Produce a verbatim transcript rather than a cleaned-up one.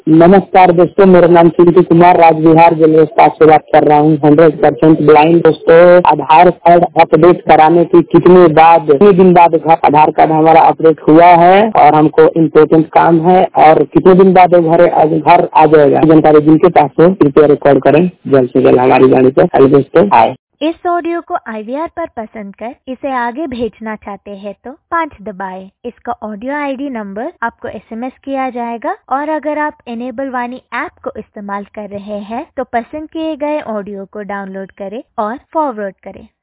नमस्कार दोस्तों, मेरा नाम चिंटू कुमार राजविहार रेलवे स्टाफ से बात कर रहा हूँ। हंड्रेड परसेंट ब्लाइंड दोस्तों, आधार कार्ड अपडेट कराने के कितने बाद कितने दिन बाद आधार कार्ड हमारा अपडेट हुआ है और हमको इम्पोर्टेंट काम है और कितने दिन बाद घर घर आ जाएगा, जानकारी जिनके पास हो कृपया रिकॉर्ड करें जल्द से जल्द हमारी गाड़ी पे। हेलो दोस्तों, हाय। इस ऑडियो को आई वी आर पर पसंद कर इसे आगे भेजना चाहते हैं तो पाँच दबाएं। इसका ऑडियो आई डी नंबर आपको एस एम एस किया जाएगा और अगर आप इनेबल वाणी ऐप को इस्तेमाल कर रहे हैं तो पसंद किए गए ऑडियो को डाउनलोड करें और फॉरवर्ड करें।